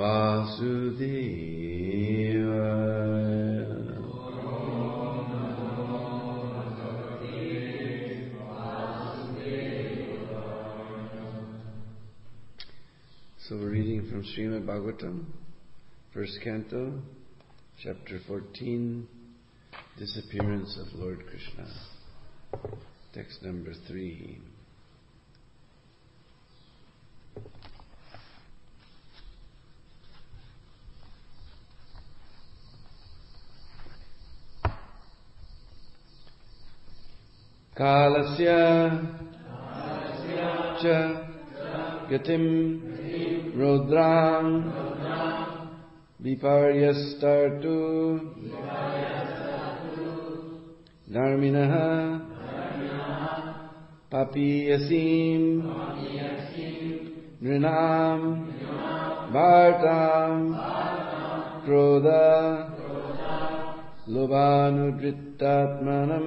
Vasudevaya. So we're reading from Srimad Bhagavatam, first canto, chapter 14, Disappearance of Lord Krishna. Text number 3. Kalasya cha gatim rodram viparyastartu dharminaha papiyasim nrinam bhartam krodha lobhanudrittatmanam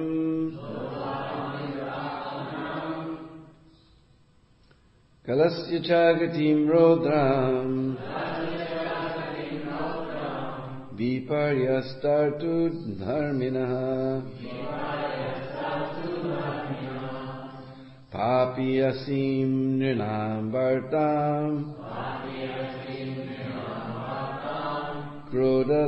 kalasya chagatim rodram viparyastartu dharminaha papiyasim nrinam bhartam krodha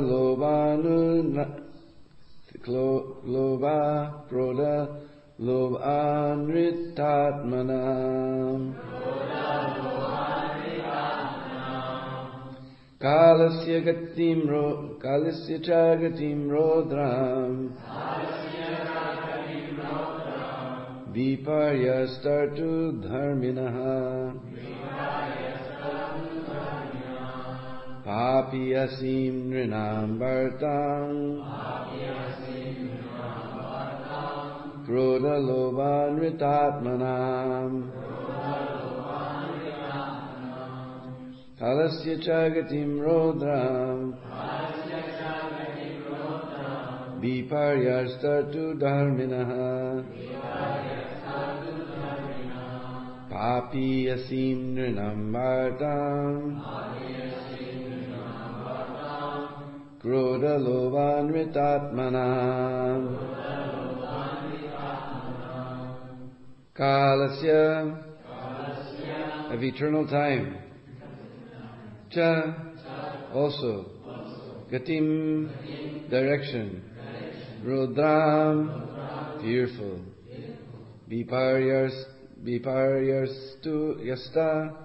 lobhanrittatmanam kalasya chagatim rodram viparyastartu dharminaha papiyasim nrinam bhartam krodha lobhanrittatmanam kalasya chagatim rodram viparyastartu dharminaha papiyasim nrinam bhartam krodha lobhanrittatmanam kalasya of eternal time cha also gatim direction rodram fearful viparyastu yasta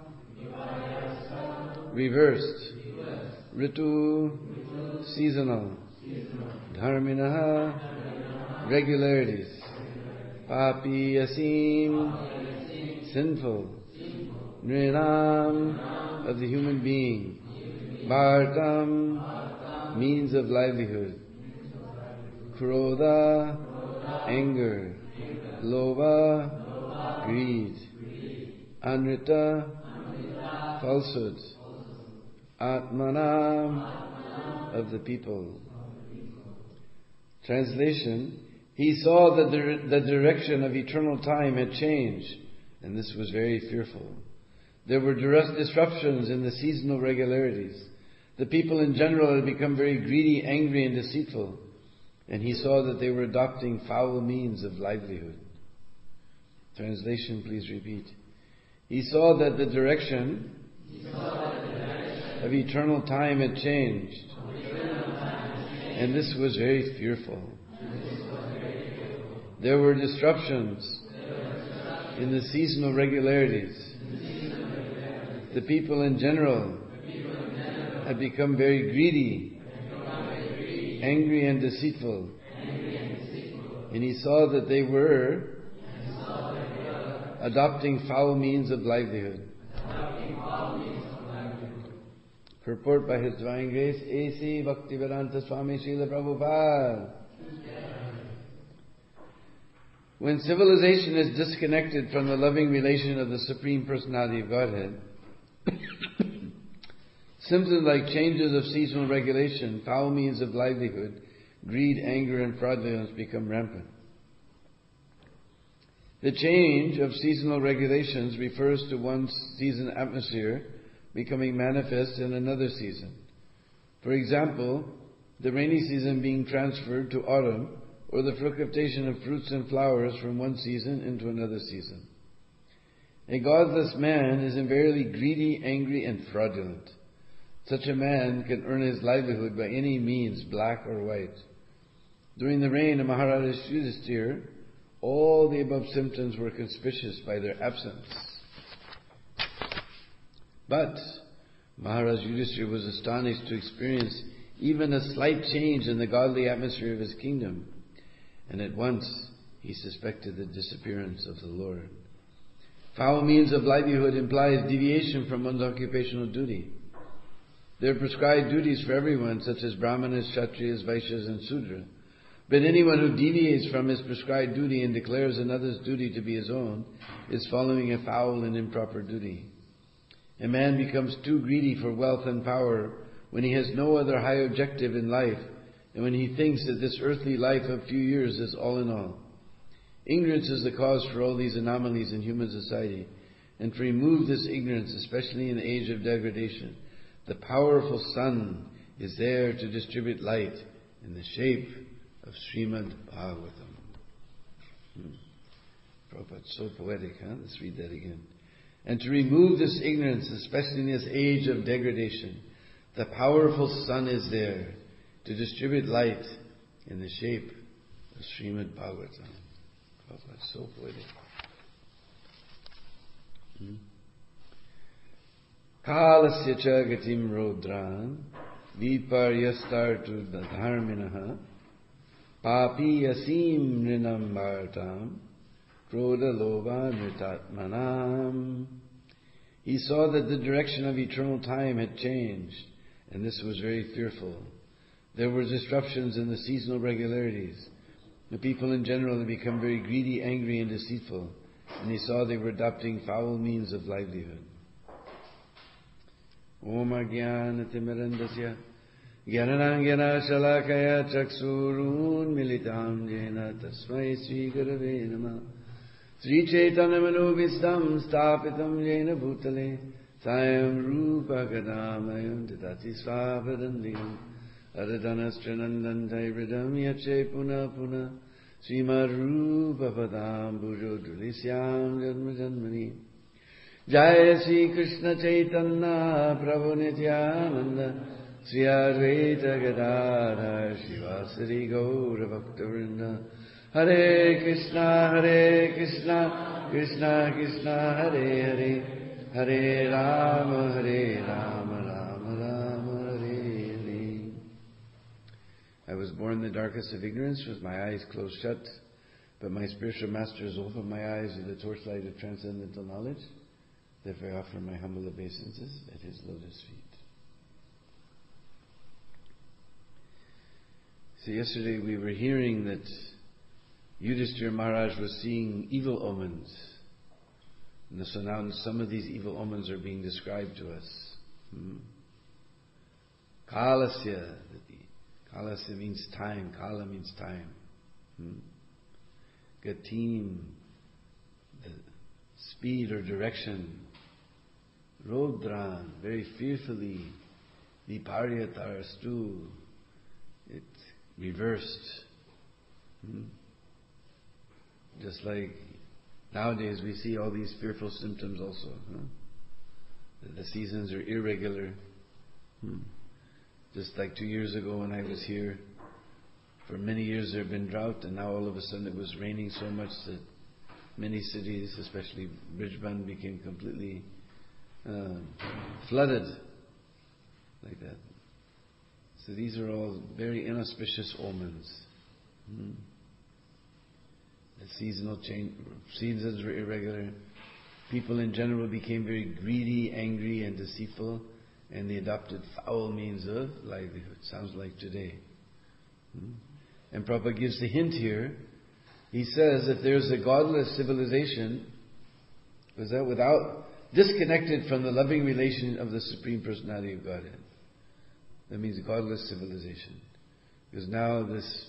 reversed ritu seasonal dharminaha regularities papiyasim sinful nrinam of the human being bhartam means of livelihood krodha anger lobha greed anrita falsehood atmanam of the people. Translation: he saw that the direction of eternal time had changed, and this was very fearful. There were disruptions in the seasonal regularities. The people in general had become very greedy, angry, and deceitful, and he saw that they were adopting foul means of livelihood. Translation, please repeat. He saw that the direction of eternal time had changed, and this was very fearful. There were disruptions in the seasonal regularities. The people in general had become very greedy, angry and deceitful. And he saw that they were adopting foul means of livelihood. Purport by His Divine Grace, A.C. Bhaktivedanta Swami Srila Prabhupada. When civilization is disconnected from the loving relation of the Supreme Personality of Godhead, symptoms like changes of seasonal regulation, foul means of livelihood, greed, anger, and fraudulence become rampant. The change of seasonal regulations refers to one's season atmosphere, becoming manifest in another season. For example, the rainy season being transferred to autumn, or the fructification of fruits and flowers from one season into another season. A godless man is invariably greedy, angry, and fraudulent. Such a man can earn his livelihood by any means, black or white. During the reign of Maharaja Yudhishthira, all the above symptoms were conspicuous by their absence. But Maharaja Yudhishthira was astonished to experience even a slight change in the godly atmosphere of his kingdom, and at once he suspected the disappearance of the Lord. Foul means of livelihood implies deviation from one's occupational duty. There are prescribed duties for everyone, such as Brahmanas, Kshatriyas, Vaishyas, and Sudra. But anyone who deviates from his prescribed duty and declares another's duty to be his own is following a foul and improper duty. A man becomes too greedy for wealth and power when he has no other high objective in life, and when he thinks that this earthly life of few years is all in all. Ignorance is the cause for all these anomalies in human society, and to remove this ignorance, especially in the age of degradation, the powerful sun is there to distribute light in the shape of Srimad Bhagavatam. Prabhupada's so poetic, huh? Let's read that again. And to remove this ignorance, especially in this age of degradation, the powerful sun is there to distribute light in the shape of Srimad Bhagavatam. Prabhupada's so poetic. Kalasya cha gatim rodran viparyastartu dharminaha papi yasim nrinam bhartam krodha lobha nritatmanam. He saw that the direction of eternal time had changed, and this was very fearful. There were disruptions in the seasonal regularities. The people in general had become very greedy, angry, and deceitful, and he saw they were adopting foul means of livelihood. Om Agyan Timirandasya Gyananangana Shalakaya Chaksurun Militam Jena Tasmai Sri Gurave Namah Sri Chaitanya Manubhistam Stapitam Jena Bhutale Sayam Rupa Gadamayam Tadati Svabadandiyam Adadanastranadan Taibridam Yache Puna Puna Srimad Rupa Padam Bhujo Dulisyam Janma Janmani Jaya Sri Krishna Chaitanya Prabhu Nityananda Sri Advaita Gadadhar Shivasari Gaura Bhakta Hare Krishna Krishna Krishna Hare Hare Hare Rama Rama Rama Hare Hare. I was born in the darkest of ignorance with my eyes closed shut, but my spiritual master has opened my eyes with the torchlight of transcendental knowledge. Therefore I offer my humble obeisances at his lotus feet. So yesterday we were hearing that Yudhishthira Maharaj was seeing evil omens. And so now some of these evil omens are being described to us. Kalasya. Kalasya means time. Kala means time. Gatim, the speed or direction. Rodran, very fearfully. Viparyatarastu, it reversed. Just like nowadays we see all these fearful symptoms also. The seasons are irregular. Just like 2 years ago when I was here, for many years there had been drought, and now all of a sudden it was raining so much that many cities, especially Brisbane, became completely flooded like that. So these are all very inauspicious omens. The seasonal change, seasons were irregular. People in general became very greedy, angry, and deceitful, and they adopted foul means of livelihood. Sounds like today. And Prabhupada gives the hint here. He says if there's a godless civilization, was that without disconnected from the loving relation of the Supreme Personality of Godhead. That means a godless civilization. Because now this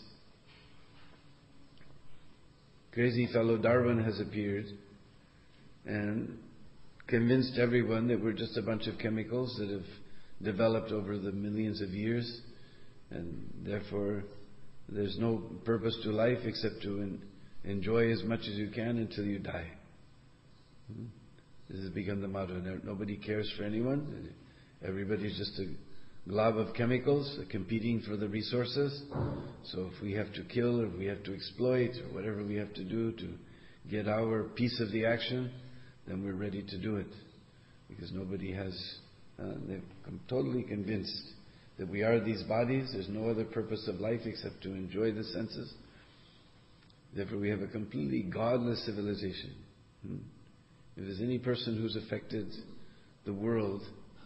crazy fellow Darwin has appeared and convinced everyone that we're just a bunch of chemicals that have developed over the millions of years, and therefore there's no purpose to life except to enjoy as much as you can until you die. This has become the motto. Nobody cares for anyone. Everybody's just a glob of chemicals competing for the resources. So if we have to kill, or if we have to exploit, or whatever we have to do to get our piece of the action, then we're ready to do it. Because nobody has, they're totally convinced that we are these bodies. There's no other purpose of life except to enjoy the senses. Therefore we have a completely godless civilization. If there's any person who's affected the world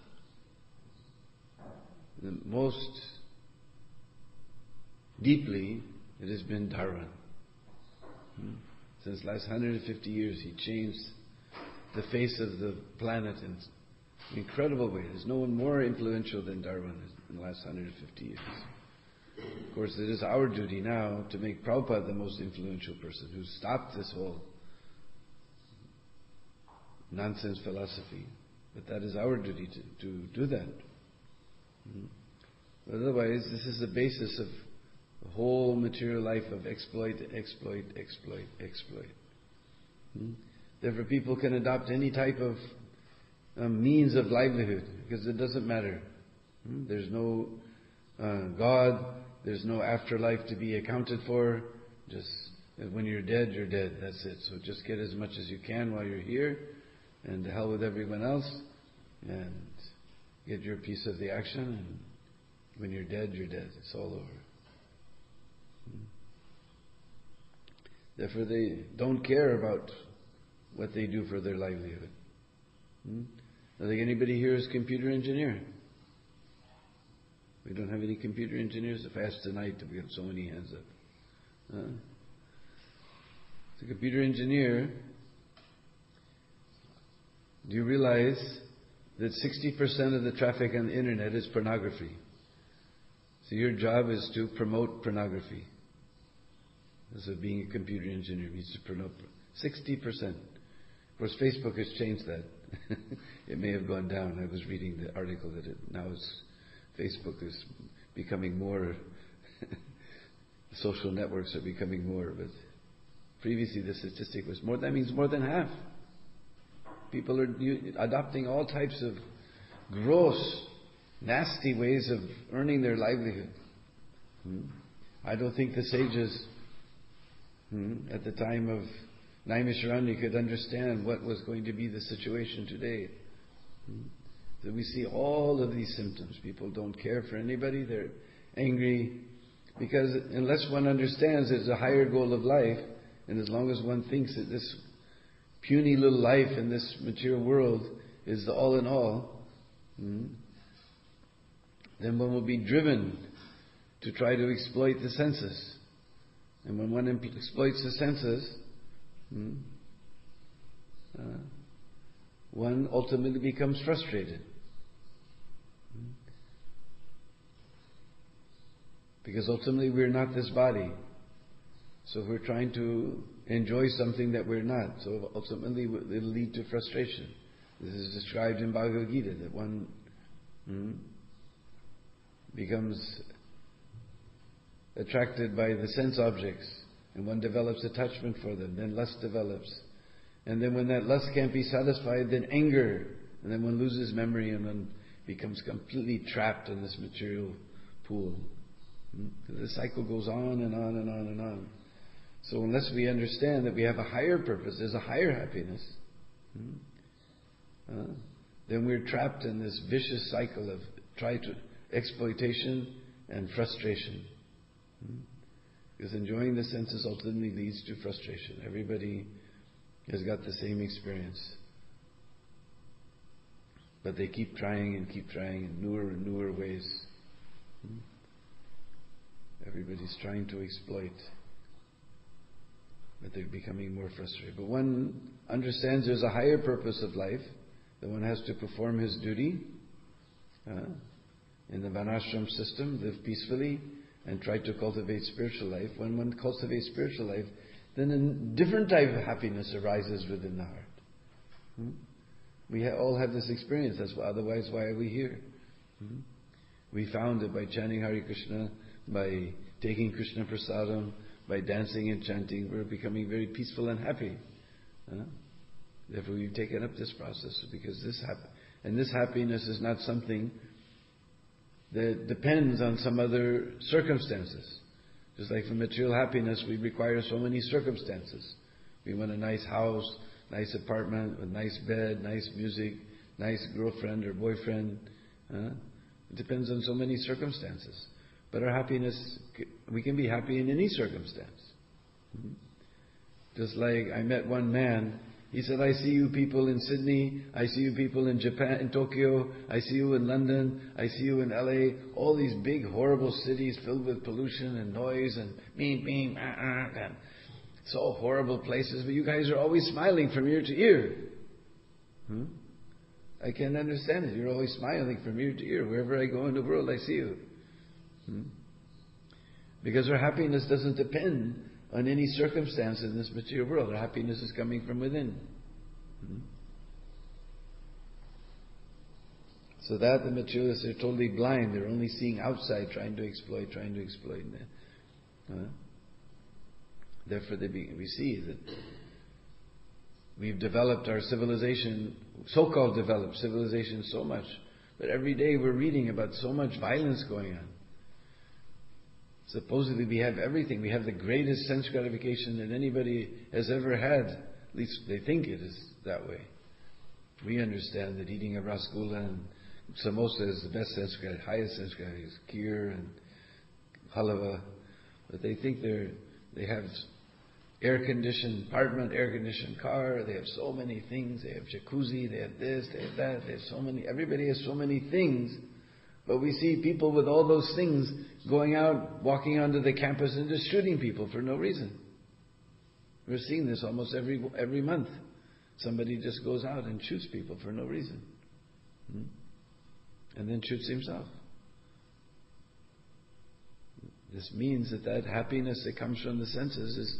the most deeply, it has been Darwin. Since the last 150 years, he changed the face of the planet in an incredible way. There's no one more influential than Darwin in the last 150 years. Of course, it is our duty now to make Prabhupada the most influential person who stopped this whole nonsense philosophy. But that is our duty to do that. Otherwise, this is the basis of the whole material life of exploit. Therefore, people can adopt any type of means of livelihood because it doesn't matter. There's no God, there's no afterlife to be accounted for. Just when you're dead, you're dead. That's it. So just get as much as you can while you're here, and to hell with everyone else, and get your piece of the action, and when you're dead, you're dead. It's all over. Therefore, they don't care about what they do for their livelihood. I think anybody here is a computer engineer. We don't have any computer engineers. If asked tonight, we have so many hands up. As a computer engineer, do you realize that 60% of the traffic on the internet is pornography? So your job is to promote pornography. So being a computer engineer means to promote 60%. Of course, Facebook has changed that. It may have gone down. I was reading the article that Facebook is becoming more, social networks are becoming more, but previously the statistic was more. That means more than half. People are adopting all types of gross, nasty ways of earning their livelihood. I don't think the sages at the time of Naimisharanya could understand what was going to be the situation today. That we see all of these symptoms. People don't care for anybody. They're angry because unless one understands there's a higher goal of life, and as long as one thinks that this puny little life in this material world is the all in all, then one will be driven to try to exploit the senses. And when one exploits the senses, one ultimately becomes frustrated. Because ultimately we're not this body. So we're trying to enjoy something that we're not. So ultimately it'll lead to frustration. This is described in Bhagavad Gita, that one becomes attracted by the sense objects, and one develops attachment for them, then lust develops. And then when that lust can't be satisfied, then anger, and then one loses memory and one becomes completely trapped in this material pool. The cycle goes on and on and on and on. So unless we understand that we have a higher purpose, there's a higher happiness, then we're trapped in this vicious cycle of exploitation and frustration. Because enjoying the senses ultimately leads to frustration. Everybody has got the same experience. But they keep trying in newer and newer ways. Everybody's trying to exploit. But they're becoming more frustrated. But one understands there's a higher purpose of life, that one has to perform his duty in the Varnashram system, live peacefully, and try to cultivate spiritual life. When one cultivates spiritual life, then a different type of happiness arises within the heart. We all have this experience. Otherwise, why are we here? We found it by chanting Hare Krishna, by taking Krishna Prasadam, by dancing and chanting. We're becoming very peaceful and happy. Therefore, we've taken up this process because this happiness is not something that depends on some other circumstances. Just like for material happiness, we require so many circumstances. We want a nice house, nice apartment, with nice bed, nice music, nice girlfriend or boyfriend. It depends on so many circumstances. But our happiness, we can be happy in any circumstance. Just like I met one man, he said, I see you people in Sydney, I see you people in Japan, in Tokyo, I see you in London, I see you in LA, all these big horrible cities filled with pollution and noise and and so horrible places, but you guys are always smiling from ear to ear. I can't understand it. You're always smiling from ear to ear. Wherever I go in the world, I see you. Because our happiness doesn't depend on any circumstance in this material world. Our happiness is coming from within. So that the materialists are totally blind. They're only seeing outside, trying to exploit. Therefore, we see that we've developed our civilization, so-called developed civilization so much, but every day we're reading about so much violence going on. Supposedly we have everything. We have the greatest sense gratification that anybody has ever had. At least they think it is that way. We understand that eating a rasgulla and samosa is the best sense gratification, highest sense gratification, kheer and halava. But they think they have air-conditioned apartment, air-conditioned car, they have so many things, they have jacuzzi, they have this, they have that, they have so many, everybody has so many things. But we see people with all those things going out, walking onto the campus and just shooting people for no reason. We're seeing this almost every month. Somebody just goes out and shoots people for no reason. And then shoots himself. This means that happiness that comes from the senses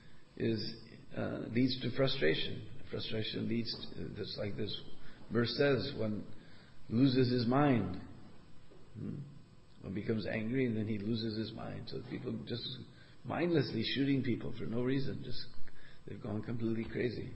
leads to frustration. Frustration leads to, just like this verse says, one loses his mind. One becomes angry and then he loses his mind. So people just mindlessly shooting people for no reason. They've gone completely crazy.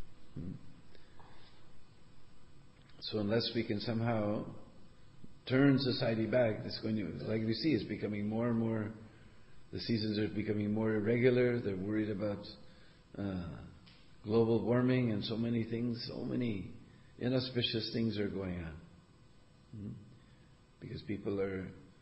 So unless we can somehow turn society back, it's going to, like we see, it's becoming more and more, the seasons are becoming more irregular. They're worried about global warming and so many things, so many inauspicious things are going on. Because people are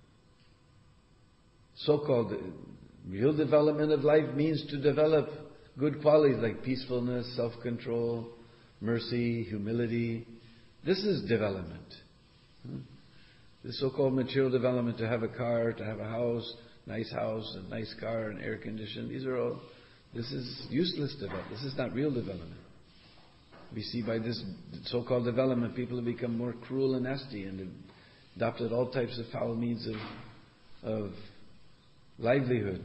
so-called, real development of life means to develop good qualities like peacefulness, self-control, mercy, humility. This is development. This so-called material development, to have a car, to have a house, a nice car, and air conditioned, this is useless development. This is not real development. We see by this so-called development, people have become more cruel and nasty and have adopted all types of foul means of livelihood.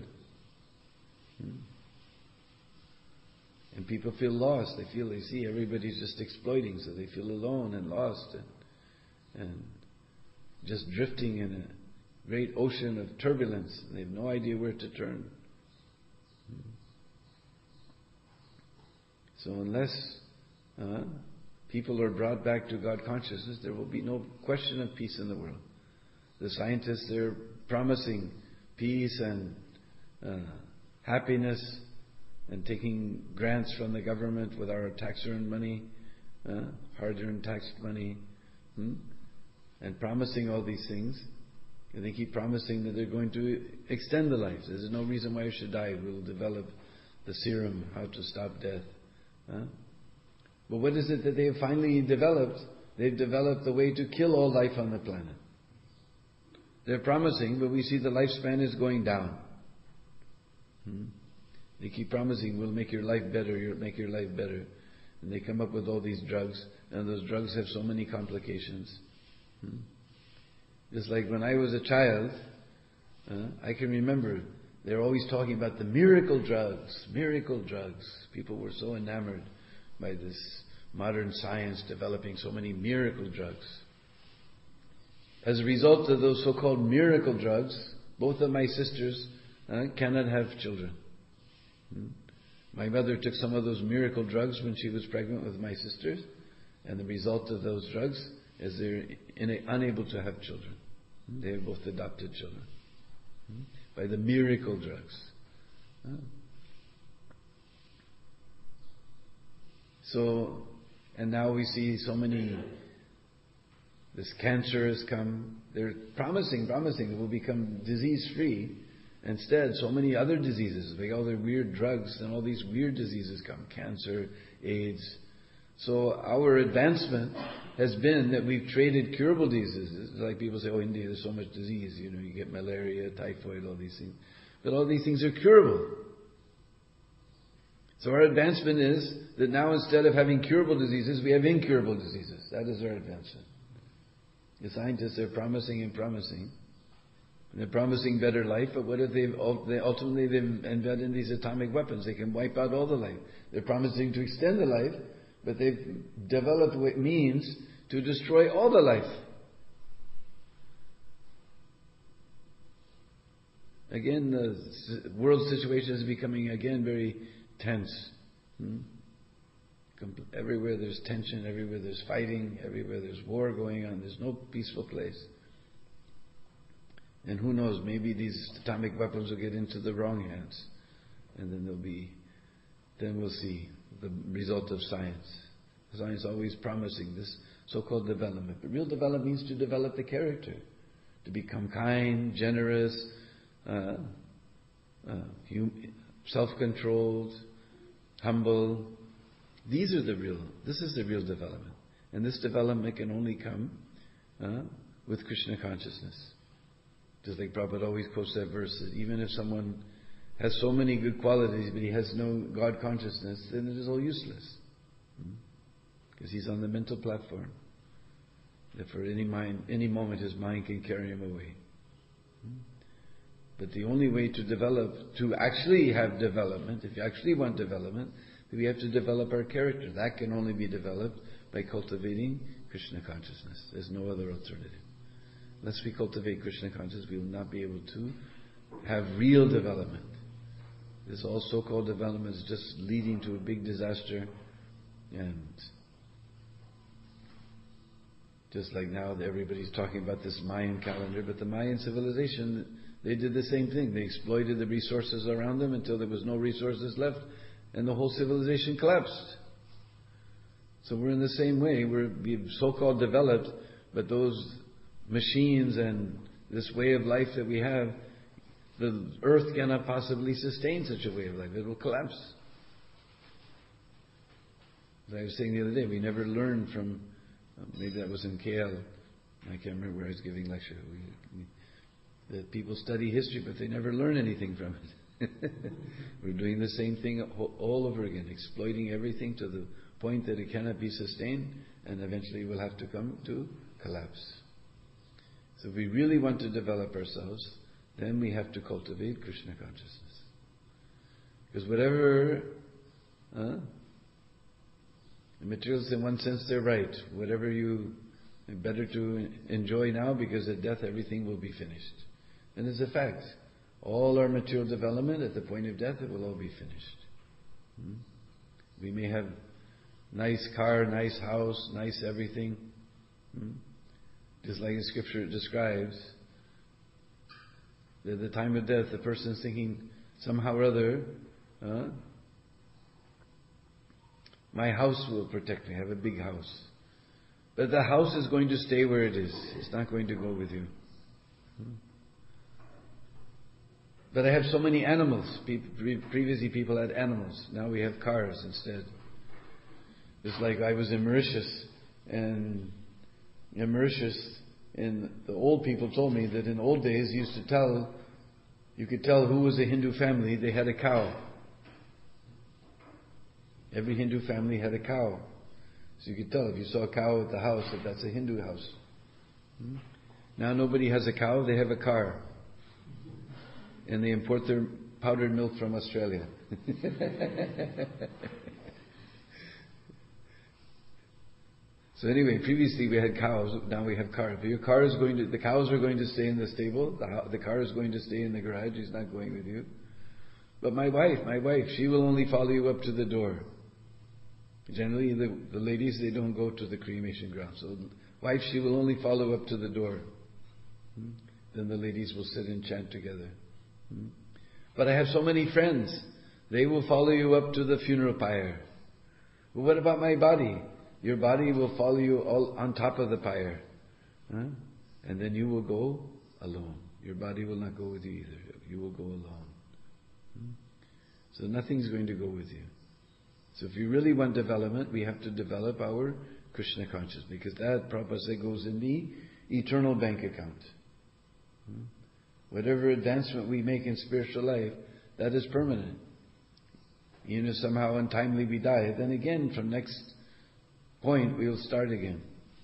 And people feel lost. They see everybody's just exploiting, so they feel alone and lost and just drifting in a great ocean of turbulence. They have no idea where to turn. So unless people are brought back to God consciousness, there will be no question of peace in the world. The scientists, they're promising peace and happiness and taking grants from the government with our tax-earned money, hard-earned taxed money, and promising all these things. And they keep promising that they're going to extend the lives. There's no reason why you should die. We'll develop the serum, how to stop death. But what is it that they have finally developed? They've developed the way to kill all life on the planet. They're promising, but we see the lifespan is going down. They keep promising, we'll make your life better, make your life better. And they come up with all these drugs, and those drugs have so many complications. Just like when I was a child, I can remember they're always talking about the miracle drugs. People were so enamored by this modern science developing so many miracle drugs. As a result of those so-called miracle drugs, both of my sisters cannot have children. My mother took some of those miracle drugs when she was pregnant with my sisters, and the result of those drugs is they're unable to have children. They have both adopted children by the miracle drugs. So, and now we see so many. This cancer has come. They're promising it will become disease-free. Instead, so many other diseases, like all their weird drugs and all these weird diseases come. Cancer, AIDS. So our advancement has been that we've traded curable diseases. It's like people say, oh, India, there's so much disease. You get malaria, typhoid, all these things. But all these things are curable. So our advancement is that now instead of having curable diseases, we have incurable diseases. That is our advancement. The scientists are promising and promising. And they're promising better life, but what if they've invented these atomic weapons? They can wipe out all the life. They're promising to extend the life, but they've developed means to destroy all the life. Again, the world situation is becoming again very tense. Everywhere there's tension, everywhere there's fighting, everywhere there's war going on. There's no peaceful place. And who knows, maybe these atomic weapons will get into the wrong hands. And then we'll see the result of science. Science always promising this so-called development. But real development means to develop the character. To become kind, generous, self-controlled, humble. This is the real development. And this development can only come with Krishna consciousness. Just like Prabhupada always quotes that verse, that even if someone has so many good qualities, but he has no God consciousness, then it is all useless. Because he's on the mental platform. That for any moment his mind can carry him away. But the only way to actually have development, if you actually want development, we have to develop our character. That can only be developed by cultivating Krishna consciousness. There's no other alternative. Unless we cultivate Krishna consciousness, we will not be able to have real development. This all so-called development is just leading to a big disaster. And just like now everybody's talking about this Mayan calendar, but the Mayan civilization, they did the same thing. They exploited the resources around them until there was no resources left, and the whole civilization collapsed. So we're in the same way. We've so-called developed, but those machines and this way of life that we have, the earth cannot possibly sustain such a way of life. It will collapse. As I was saying the other day, we never learn from, maybe that was in KL, I can't remember where I was giving lecture. That people study history, but they never learn anything from it. We're doing the same thing all over again, exploiting everything to the point that it cannot be sustained, and eventually will have to come to collapse. So if we really want to develop ourselves, then we have to cultivate Krishna consciousness. Because whatever, the materialists in one sense they're right. Whatever better to enjoy now, because at death everything will be finished. And it's a fact. All our material development at the point of death, it will all be finished. We may have nice car, nice house, nice everything. Just like the scripture describes, that at the time of death, the person is thinking somehow or other, my house will protect me. I have a big house. But the house is going to stay where it is. It's not going to go with you. But I have so many animals. Previously people had animals. Now we have cars instead. Just like I was in Mauritius, and in Mauritius, and the old people told me that in old days you could tell who was a Hindu family. They had a cow. Every Hindu family had a cow. So you could tell if you saw a cow at the house that that's a Hindu house. Now nobody has a cow, they have a car. And they import their powdered milk from Australia. So anyway, previously we had cows, now we have cars. But the cows are going to stay in the stable, the car is going to stay in the garage, he's not going with you. But my wife, she will only follow you up to the door. Generally the ladies, they don't go to the cremation ground. So wife, she will only follow up to the door. Then the ladies will sit and chant together. But I have so many friends, they will follow you up to the funeral pyre. But what about my body? Your body will follow you all on top of the pyre. And then you will go alone. Your body will not go with you either. You will go alone. So nothing's going to go with you. So if you really want development, we have to develop our Krishna consciousness, because that, Prabhupada said, goes in the eternal bank account. Whatever advancement we make in spiritual life, that is permanent. Even if somehow untimely we die, then again, from next point, we'll start again.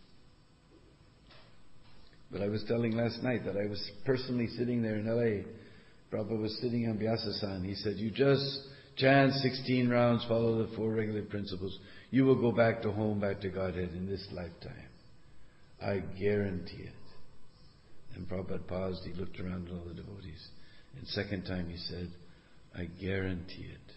But I was telling last night that I was personally sitting there in LA. Prabhupada was sitting on Vyasasan. He said, you just chant 16 rounds, follow the 4 regular principles. You will go back to home, back to Godhead in this lifetime. I guarantee it. And Prabhupada paused, he looked around at all the devotees. And second time he said, I guarantee it.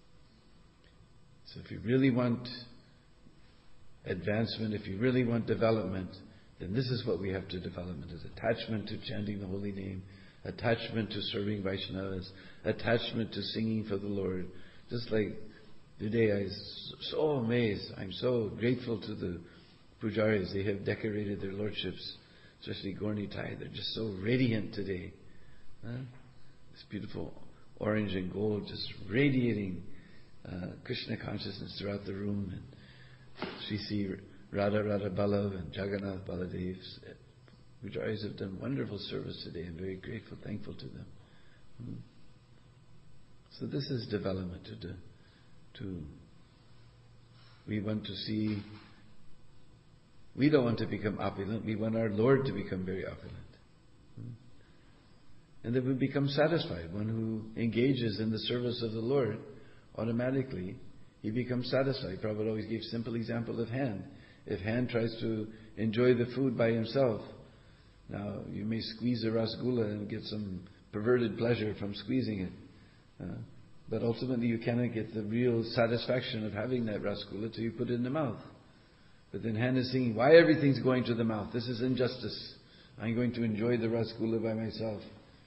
So if you really want advancement, if you really want development, then this is what we have to develop. Is attachment to chanting the holy name, attachment to serving Vaishnavas, attachment to singing for the Lord. Just like today, I was so amazed. I'm so grateful to the pujaris. They have decorated their lordships, especially Gaura Nitai. They're just so radiant today. This beautiful orange and gold just radiating Krishna consciousness throughout the room. And Sri Radha Balav and Jagannath Baladev. Pujaris have done wonderful service today. I'm very grateful, thankful to them. So this is development. We want to see. We don't want to become opulent. We want our Lord to become very opulent. And then we become satisfied. One who engages in the service of the Lord, automatically he becomes satisfied. Prabhupada always gave simple example of Han. If Han tries to enjoy the food by himself, now you may squeeze a rasgulla and get some perverted pleasure from squeezing it. But ultimately you cannot get the real satisfaction of having that rasgulla till you put it in the mouth. But then Han is singing, why everything's going to the mouth? This is injustice. I'm going to enjoy the rasgulla by myself.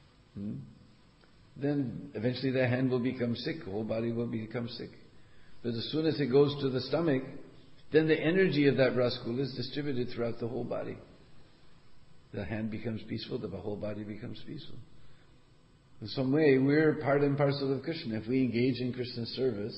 Then eventually the hand will become sick, the whole body will become sick. But as soon as it goes to the stomach, then the energy of that rasgulla is distributed throughout the whole body. The hand becomes peaceful, the whole body becomes peaceful. In some way, we're part and parcel of Krishna. If we engage in Krishna's service,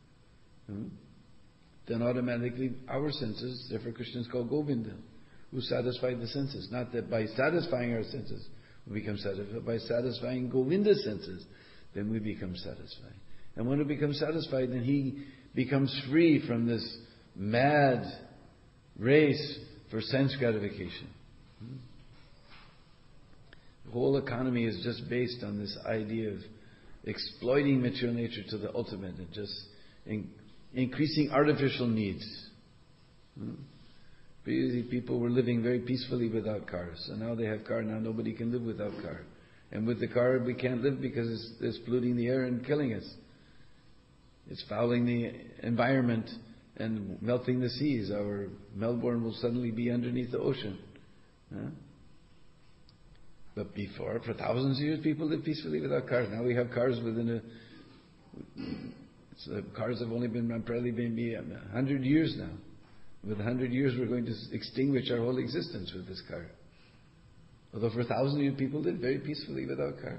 then automatically our senses, therefore Krishna is called Govinda, who satisfied the senses. Not that by satisfying our senses we become satisfied, but by satisfying Govinda's senses, then we become satisfied. And when we become satisfied, then he becomes free from this mad race for sense gratification. The whole economy is just based on this idea of exploiting material nature to the ultimate and just increasing artificial needs. Previously, people were living very peacefully without cars. So now they have cars. Now nobody can live without car. And with the car, we can't live because it's polluting the air and killing us. It's fouling the environment and melting the seas. Our Melbourne will suddenly be underneath the ocean. But before, for thousands of years, people lived peacefully without cars. Now we have cars cars have only been probably 100 years now. With 100 years, we're going to extinguish our whole existence with this car. Although for 1,000 years, people lived very peacefully without car.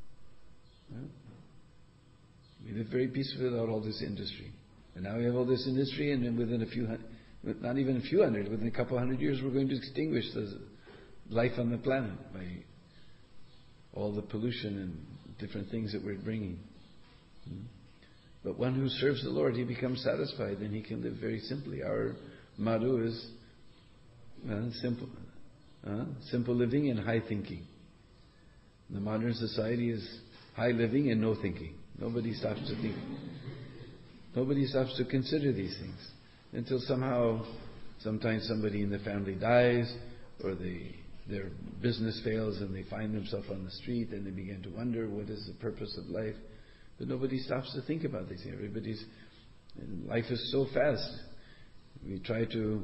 We lived very peacefully without all this industry. And now we have all this industry, and then within not even a few hundred, within a couple 100 years, we're going to extinguish the life on the planet by all the pollution and different things that we're bringing. But one who serves the Lord, he becomes satisfied, and he can live very simply. Our motto is simple living and high thinking. The modern society is high living and no thinking. Nobody stops to think. Nobody stops to consider these things until somehow Sometimes somebody in the family dies, or their business fails and they find themselves on the street and they begin to wonder what is the purpose of life. But nobody stops to think about these things. Life is so fast. We try to,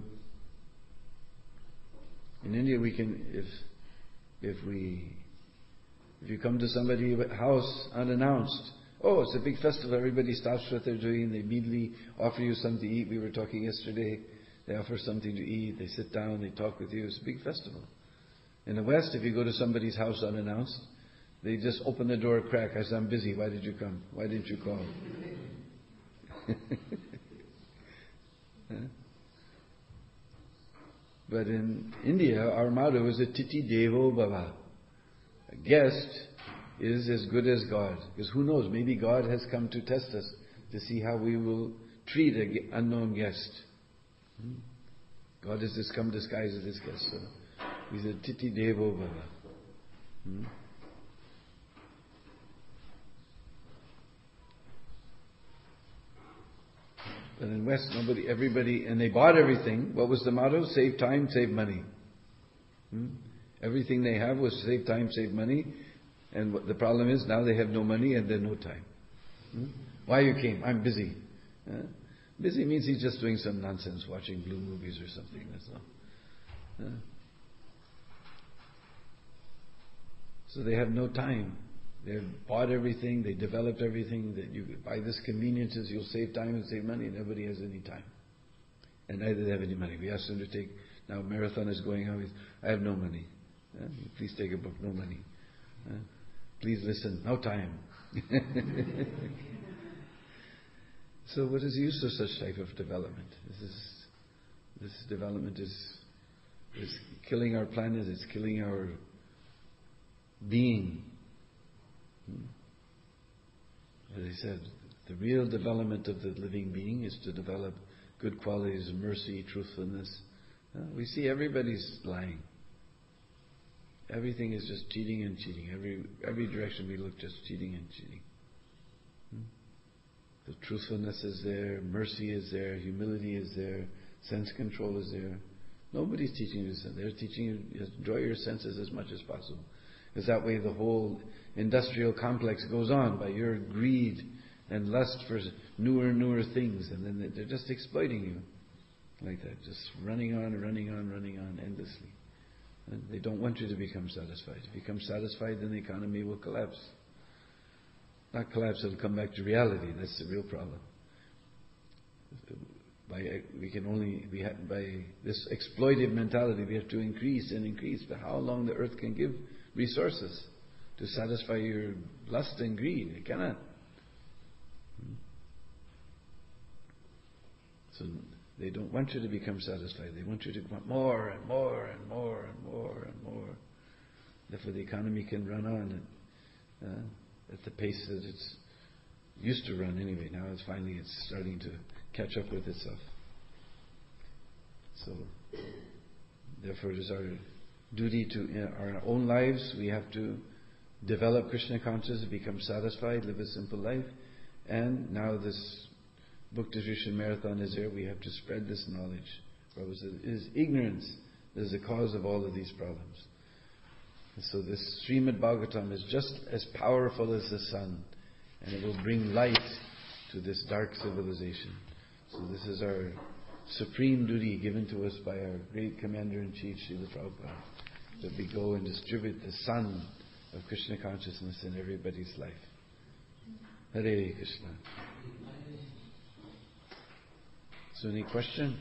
in India we can, if you come to somebody's house unannounced, oh, it's a big festival, everybody stops what they're doing, they immediately offer you something to eat. We were talking yesterday, they offer something to eat, they sit down, they talk with you, it's a big festival. In the West, if you go to somebody's house unannounced, they just open the door a crack. I say, I'm busy, why did you come? Why didn't you call? But in India, our motto is Atiti Devo Bhava. A guest is as good as God. Because who knows, maybe God has come to test us to see how we will treat an unknown guest. God has just come disguised as this guest. So he said, Titi Devo Bhava. But in West, everybody, and they bought everything. What was the motto? Save time, save money. Everything they have was save time, save money. And the problem is now they have no money and they have no time. Why you came? I'm busy. Busy means he's just doing some nonsense, watching blue movies or something. That's all. So they have no time. They've bought everything, they developed everything, that you buy this conveniences, you'll save time and save money, and nobody has any time. And neither they have any money. We asked them to take, now marathon is going on, I have no money. Please take a book, no money. Please listen, no time. So what is the use of such type of development? This development is killing our planet, it's killing our being. As I said, the real development of the living being is to develop good qualities of mercy, truthfulness. We see everybody's lying. Everything is just cheating and cheating. Every direction we look, just cheating and cheating. The truthfulness is there, mercy is there, humility is there, sense control is there. Nobody's teaching you this. They're teaching you enjoy your senses as much as possible. Because that way the whole industrial complex goes on by your greed and lust for newer and newer things, and then they're just exploiting you like that, just running on endlessly. And they don't want you to become satisfied. If you become satisfied, then the economy will collapse. Not collapse, it'll come back to reality. That's the real problem. By this exploitive mentality, we have to increase and increase. But how long the earth can give resources to satisfy your lust and greed? It cannot. So they don't want you to become satisfied. They want you to want more and more and more and more and more. Therefore the economy can run on at the pace that it's used to run anyway. Now it's starting to catch up with itself. So therefore it is our duty to, in our own lives, we have to develop Krishna consciousness, become satisfied, live a simple life. And now this book distribution marathon is there, we have to spread this knowledge. Prabhupada says, it is ignorance that is the cause of all of these problems. And so this Srimad Bhagavatam is just as powerful as the sun, and it will bring light to this dark civilization. So this is our supreme duty given to us by our great Commander-in-Chief, Srila Prabhupada, that we go and distribute the sun of Krishna consciousness in everybody's life. Hare Krishna. So any question?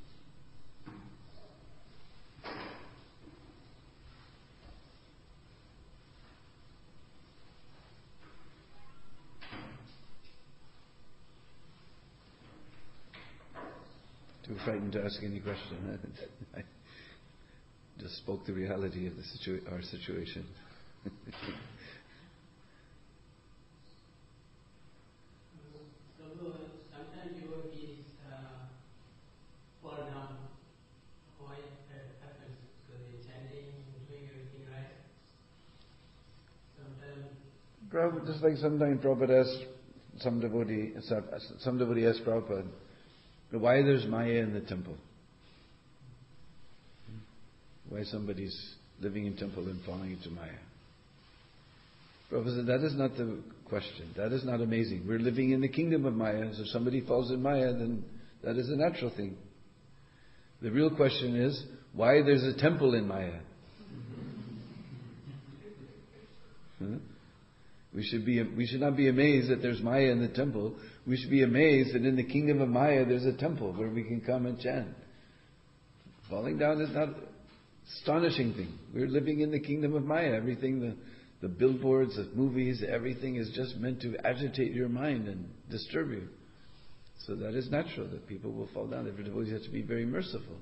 Too frightened to ask any question. I just spoke the reality of our situation. Sometimes devotees fall down. Why that happens? Because they're chanting, doing everything right. Sometimes. Just like sometimes Prabhupada asked some devotee asked Prabhupada, why there's Maya in the temple? why somebody's living in temple and falling into Maya. Prabhupada said, that is not the question. That is not amazing. We're living in the kingdom of Maya. So if somebody falls in Maya, then that is a natural thing. The real question is, why there's a temple in Maya? We should not be amazed that there's Maya in the temple. We should be amazed that in the kingdom of Maya there's a temple where we can come and chant. Falling down is not an astonishing thing. We're living in the kingdom of Maya. Everything, the billboards, the movies, everything is just meant to agitate your mind and disturb you. So that is natural that people will fall down. Every devotee has to be very merciful.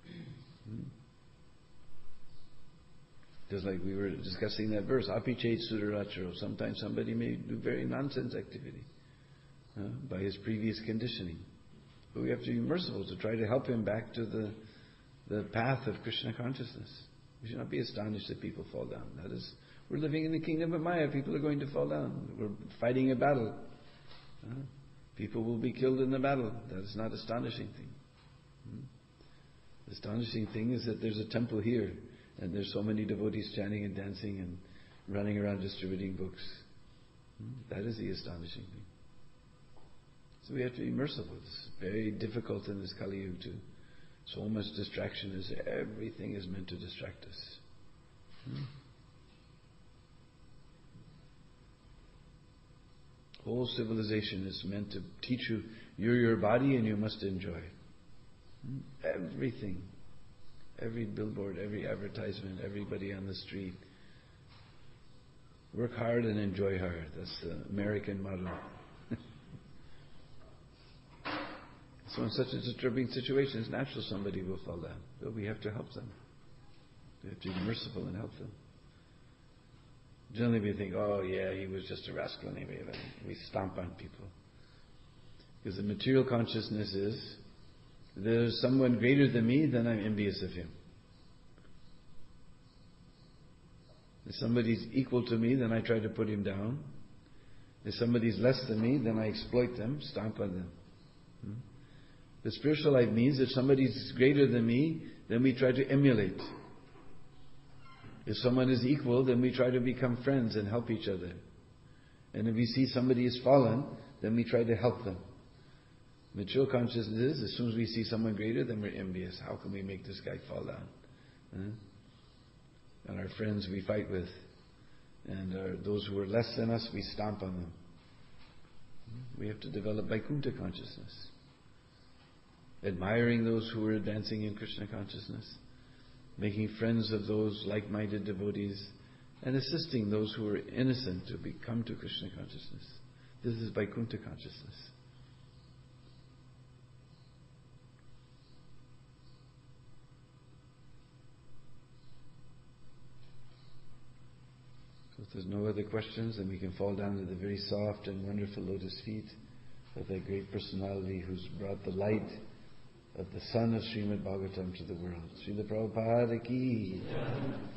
Just like we were discussing that verse, apichet sudaracharo. Sometimes somebody may do very nonsense activity by his previous conditioning. But we have to be merciful to try to help him back to the path of Krishna consciousness. We should not be astonished that people fall down. That is, we're living in the kingdom of Maya. People are going to fall down. We're fighting a battle. People will be killed in the battle. That is not an astonishing thing. The astonishing thing is that there's a temple here, and there's so many devotees chanting and dancing and running around distributing books. That is the astonishing thing. So we have to be merciful. It's very difficult in this Kali Yuga too. So much distraction is there. Everything is meant to distract us. Whole civilization is meant to teach you, you're your body and you must enjoy. Everything. Every billboard, every advertisement, everybody on the street. Work hard and enjoy hard. That's the American motto. So in such a disturbing situation, it's natural somebody will fall down. But we have to help them. We have to be merciful and help them. Generally we think, oh yeah, he was just a rascal anyway. We stomp on people. Because the material consciousness is, if there's someone greater than me, then I'm envious of him. If somebody's equal to me, then I try to put him down. If somebody's less than me, then I exploit them, stomp on them. The spiritual life means if somebody's greater than me, then we try to emulate. If someone is equal, then we try to become friends and help each other. And if we see somebody is fallen, then we try to help them. Mature consciousness is, as soon as we see someone greater, then we're envious. How can we make this guy fall down? And our friends we fight with. And those who are less than us, we stomp on them. We have to develop Vaikuntha consciousness. Admiring those who are advancing in Krishna consciousness. Making friends of those like-minded devotees. And assisting those who are innocent to come to Krishna consciousness. This is Vaikuntha consciousness. So if there's no other questions, then we can fall down to the very soft and wonderful lotus feet of that great personality who's brought the light of the sun of Srimad Bhagavatam to the world. Srila Prabhupada ki.